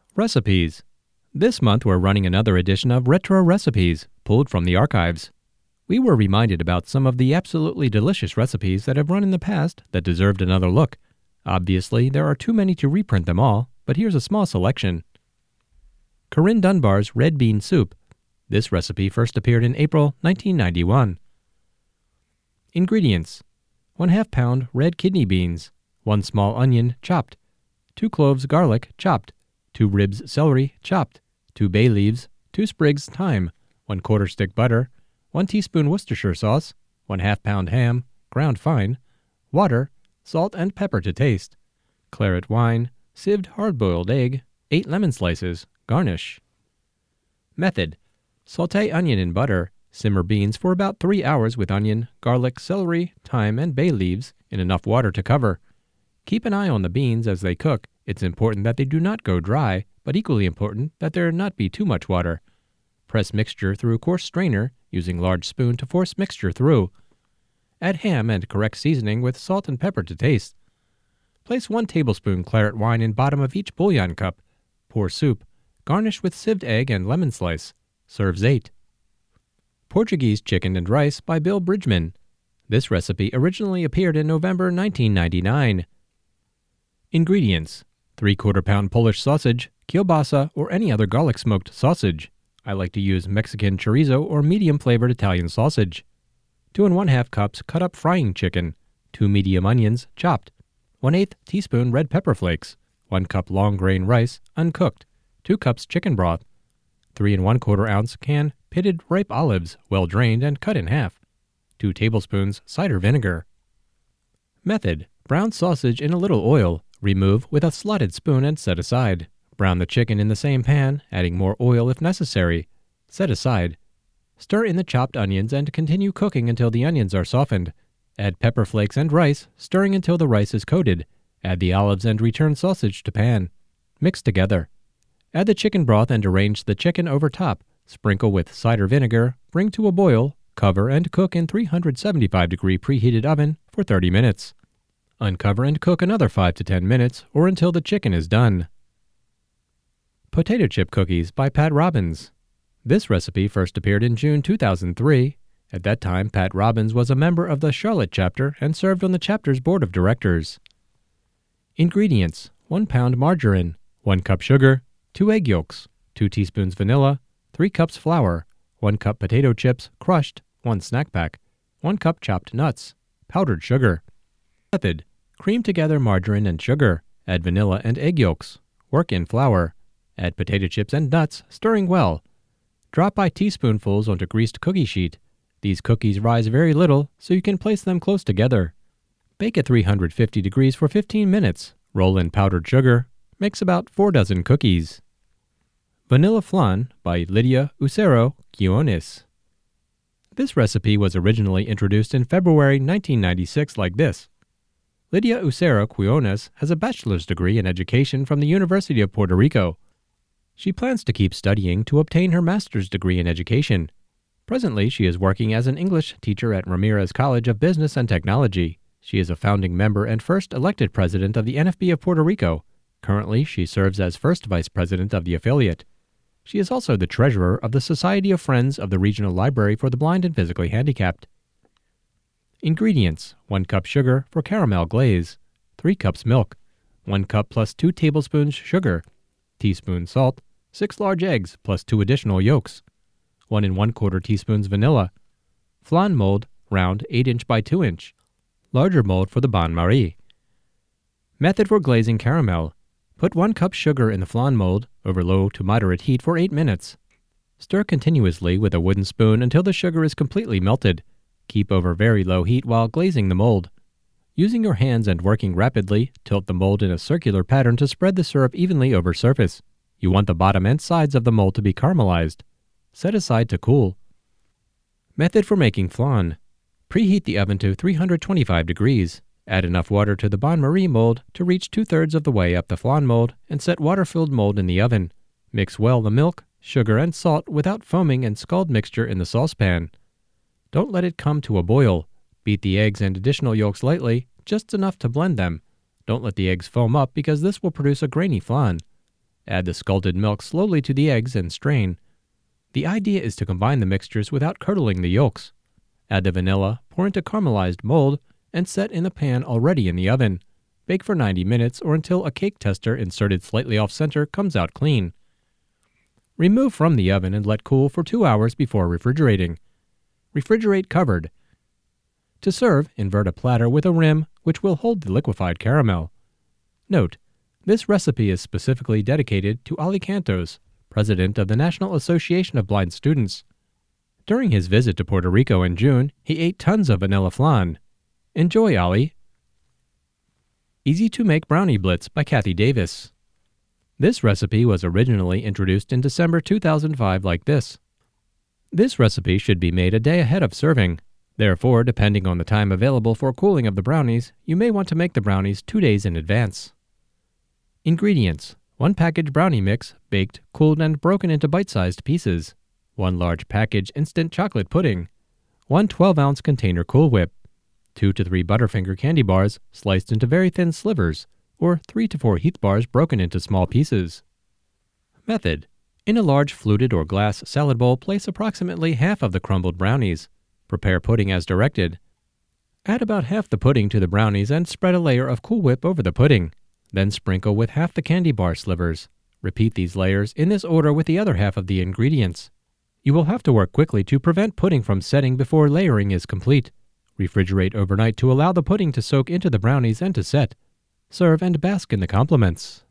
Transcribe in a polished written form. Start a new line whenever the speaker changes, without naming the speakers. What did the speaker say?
Recipes. This month we're running another edition of Retro Recipes, pulled from the archives. We were reminded about some of the absolutely delicious recipes that have run in the past that deserved another look. Obviously, there are too many to reprint them all, but here's a small selection. Corinne Dunbar's Red Bean Soup. This recipe first appeared in April 1991. Ingredients: 1/2 pound red kidney beans, 1 small onion chopped, 2 cloves garlic chopped, 2 ribs celery chopped, 2 bay leaves, 2 sprigs thyme, 1/4 stick butter, 1 teaspoon Worcestershire sauce, 1/2 pound ham, ground fine, water, salt and pepper to taste, claret wine, sieved hard-boiled egg, 8 lemon slices, garnish. Method: sauté onion in butter, simmer beans for about 3 hours with onion, garlic, celery, thyme, and bay leaves in enough water to cover. Keep an eye on the beans as they cook. It's important that they do not go dry, but equally important that there not be too much water. Press mixture through coarse strainer, using large spoon to force mixture through. Add ham and correct seasoning with salt and pepper to taste. Place 1 tablespoon claret wine in bottom of each bouillon cup. Pour soup. Garnish with sieved egg and lemon slice. Serves 8. Portuguese Chicken and Rice by Bill Bridgman. This recipe originally appeared in November 1999. Ingredients: 3/4 pound Polish sausage, kielbasa, or any other garlic smoked sausage. I like to use Mexican chorizo or medium flavored Italian sausage. 2 1/2 cups cut up frying chicken, 2 medium onions chopped, 1/8 teaspoon red pepper flakes, 1 cup long grain rice uncooked, 2 cups chicken broth, 3 1/4 ounce can pitted ripe olives well drained and cut in half, 2 tablespoons cider vinegar. Method: brown sausage in a little oil, remove with a slotted spoon and set aside. Brown the chicken in the same pan, adding more oil if necessary. Set aside. Stir in the chopped onions and continue cooking until the onions are softened. Add pepper flakes and rice, stirring until the rice is coated. Add the olives and return sausage to pan. Mix together. Add the chicken broth and arrange the chicken over top. Sprinkle with cider vinegar, bring to a boil, cover and cook in 375-degree preheated oven for 30 minutes. Uncover and cook another 5 to 10 minutes or until the chicken is done. Potato Chip Cookies by Pat Robbins. This recipe first appeared in June 2003. At that time, Pat Robbins was a member of the Charlotte chapter and served on the chapter's board of directors. Ingredients: 1 pound margarine, 1 cup sugar, 2 egg yolks, 2 teaspoons vanilla, 3 cups flour, 1 cup potato chips crushed, 1 snack pack, 1 cup chopped nuts, powdered sugar. Method: cream together margarine and sugar, add vanilla and egg yolks, work in flour, add potato chips and nuts, stirring well. Drop by teaspoonfuls onto greased cookie sheet. These cookies rise very little, so you can place them close together. Bake at 350 degrees for 15 minutes. Roll in powdered sugar. Makes about 4 dozen cookies. Vanilla Flan by Lydia Ucero Quiones. This recipe was originally introduced in February 1996 like this. Lydia Ucero Quiones has a bachelor's degree in education from the University of Puerto Rico. She plans to keep studying to obtain her master's degree in education. Presently, she is working as an English teacher at Ramirez College of Business and Technology. She is a founding member and first elected president of the NFB of Puerto Rico. Currently, she serves as first vice president of the affiliate. She is also the treasurer of the Society of Friends of the Regional Library for the Blind and Physically Handicapped. Ingredients: 1 cup sugar for caramel glaze, 3 cups milk, 1 cup plus 2 tablespoons sugar, teaspoon salt, 6 large eggs plus 2 additional yolks, 1 1/4 teaspoons vanilla, flan mold, round 8-inch by 2-inch, larger mold for the bain-marie. Method for glazing caramel: put 1 cup sugar in the flan mold over low to moderate heat for 8 minutes. Stir continuously with a wooden spoon until the sugar is completely melted. Keep over very low heat while glazing the mold. Using your hands and working rapidly, tilt the mold in a circular pattern to spread the syrup evenly over surface. You want the bottom and sides of the mold to be caramelized. Set aside to cool. Method for making flan: preheat the oven to 325 degrees. Add enough water to the bain-marie mold to reach 2/3 of the way up the flan mold and set water-filled mold in the oven. Mix well the milk, sugar, and salt without foaming and scald mixture in the saucepan. Don't let it come to a boil. Beat the eggs and additional yolks lightly, just enough to blend them. Don't let the eggs foam up because this will produce a grainy flan. Add the scalded milk slowly to the eggs and strain. The idea is to combine the mixtures without curdling the yolks. Add the vanilla, pour into caramelized mold, and set in the pan already in the oven. Bake for 90 minutes or until a cake tester inserted slightly off-center comes out clean. Remove from the oven and let cool for 2 hours before refrigerating. Refrigerate covered. To serve, invert a platter with a rim which will hold the liquefied caramel. Note: this recipe is specifically dedicated to Ali Cantos, president of the National Association of Blind Students. During his visit to Puerto Rico in June, he ate tons of vanilla flan. Enjoy, Ali! Easy to Make Brownie Blitz by Kathy Davis. This recipe was originally introduced in December 2005 like this. This recipe should be made a day ahead of serving. Therefore, depending on the time available for cooling of the brownies, you may want to make the brownies 2 days in advance. Ingredients: 1 package brownie mix, baked, cooled, and broken into bite-sized pieces. 1 large package instant chocolate pudding. 1 12-ounce container Cool Whip. 2 to 3 Butterfinger candy bars, sliced into very thin slivers, or 3 to 4 Heath bars broken into small pieces. Method: in a large fluted or glass salad bowl, place approximately half of the crumbled brownies. Prepare pudding as directed. Add about half the pudding to the brownies and spread a layer of Cool Whip over the pudding. Then sprinkle with half the candy bar slivers. Repeat these layers in this order with the other half of the ingredients. You will have to work quickly to prevent pudding from setting before layering is complete. Refrigerate overnight to allow the pudding to soak into the brownies and to set. Serve and bask in the compliments.